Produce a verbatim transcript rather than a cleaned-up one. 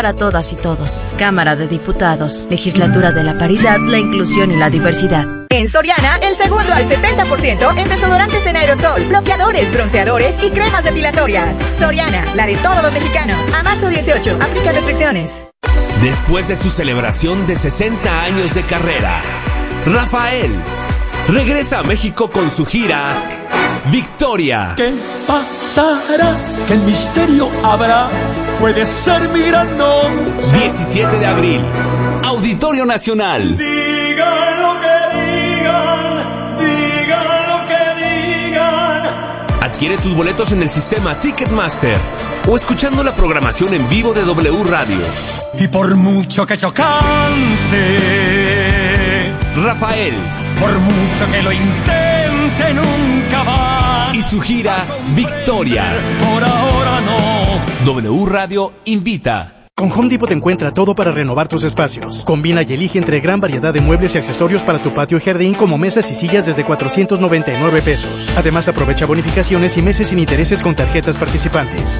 Para todas y todos. Cámara de Diputados. Legislatura de la Paridad, la Inclusión y la Diversidad. En Soriana, el segundo al setenta por ciento en desodorantes en aerosol, bloqueadores, bronceadores y cremas depilatorias. Soriana, la de todos los mexicanos. A marzo dieciocho, aplica restricciones. Después de su celebración de sesenta años de carrera, Rafael regresa a México con su gira Victoria. ¿Qué pasará? ¿Qué misterio habrá? Puede ser mi gran nombre. diecisiete de abril, Auditorio Nacional. Digan lo que digan, digan lo que digan. Adquiere tus boletos en el sistema Ticketmaster o escuchando la programación en vivo de W Radio. Y por mucho que yo cante, Rafael, por mucho que lo intente, nunca va. Y su gira Victoria. Por ahora no. W Radio invita. Con Home Depot encuentra todo para renovar tus espacios. Combina y elige entre gran variedad de muebles y accesorios para tu patio y jardín, como mesas y sillas desde cuatrocientos noventa y nueve pesos. Además, aprovecha bonificaciones y meses sin intereses con tarjetas participantes.